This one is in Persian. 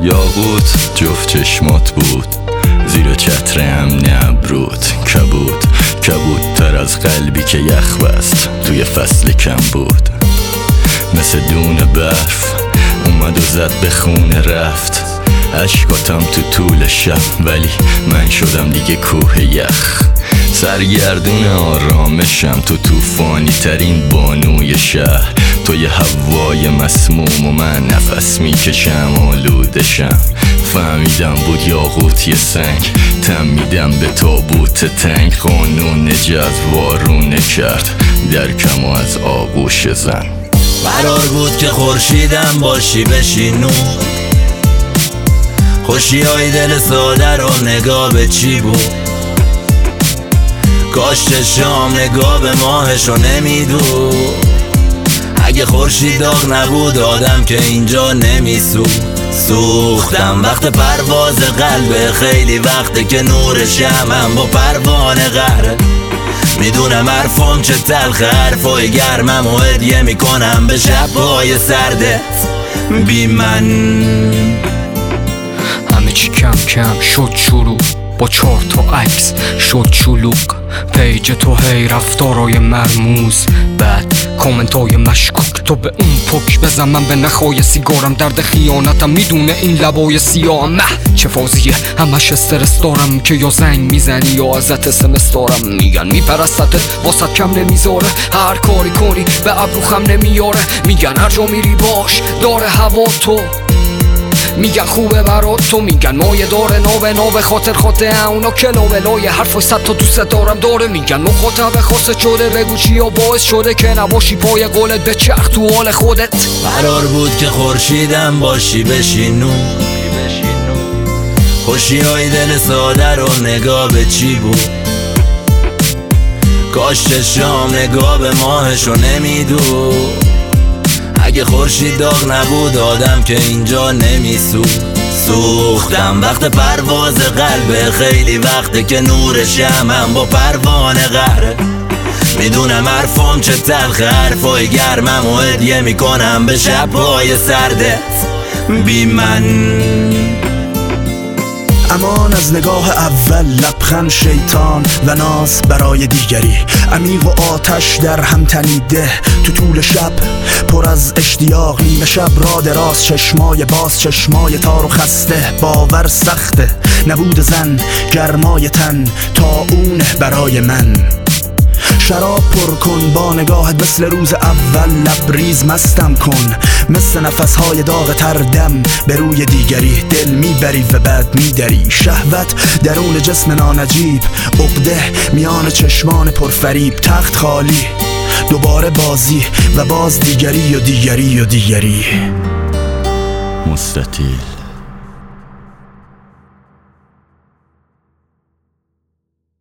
یاقوت جفت چشمات بود، زیر چتر امن ابرود کبود تر از قلبی که یخ بست توی فصل کم بود. مثل دون برف اومد و زد به خونه رفت، اشکاتم تو طول شب ولی من شدم دیگه کوه یخ. سرگردون آرامشم تو طوفانی ترین بانوی شهر، توی هوای مسموم و من نفس میکشم آلودشم. فهمیدم بود یاقوت یه سنگ، تمیدم به تابوت تنگ. قانون جذوارونه کرد درکم و از آغوش زن. قرار بود که خورشیدم باشی بشی نور، خوشی های دل ساده رو نگاه به چی بود. کاش چشام نگاه به ماهشو نمیدود. اگه خورشید داغ نبود آدم که اینجا نمیسود. سوختم وقت پرواز قلب، خیلی وقته که نور شمعم با پروانه قهره. میدونم حرفم چه تلخ، حرفای گرمم و هدیه میکنم به شبهای سرده بی من. همه چی کم کم شد شروع، با 4 تا عکس شد شلوغ. پیج تو هی رفتارای مرموز، بعد کامنتای مشکوک. تو به اون پک بزن من به نخای سیگارم، درد خیانتم میدونه این لبای سیاهم. چه فازیه همش استرس دارم که یا زنگ میزنی یا ازت اسمس دارم. میگن میپرستت واسط کم نمیذاره، هر کاری کنی به ابرو خم نمیاره. میگن هر جا میری باش داره هوا تو، میگن خوبه برات تو. میگن مایه داره ناوه خاطر اونا کلاولای حرفای 100 تا دوست دارم داره. میگن مخاطب خاصه شده، بگو چیا باعث شده که نباشی پای قولت به چرخ تو حال خودت. قرار بود که خورشیدم باشی بشی نور، خوشی های دل ساده رو نگاه به چی بود. کاش چشام نگاه به ماهشو نمیدود. اگه خورشید داغ نبود آدم که اینجا نمیسود. سوختم وقت پرواز قلب، خیلی وقته که نور شمعم با پروانه قهره. میدونم حرفم چه تلخ، حرفای گرمم و هدیه میکنم به شبهای سرده بی من. امان از نگاه اول، لبخند شیطان و ناز برای دیگری. عمیق و آتش در هم تنیده تو طول شب، پر از اشتیاق. نیمه شب را دراز، چشمای باز، چشمای تار و خسته. باور سخته نبود زن، گرمای تن تا اون برای من. شراب پر کن با نگاهت مثل روز اول، لبریز مستم کن مثل نفسهای داغ تردم به روی دیگری. دل میبری و بعد میدری، شهوت درون جسم نانجیب، عقده میان چشمان پرفریب. تخت خالی دوباره بازی و باز دیگری و دیگری و دیگری. مستطیل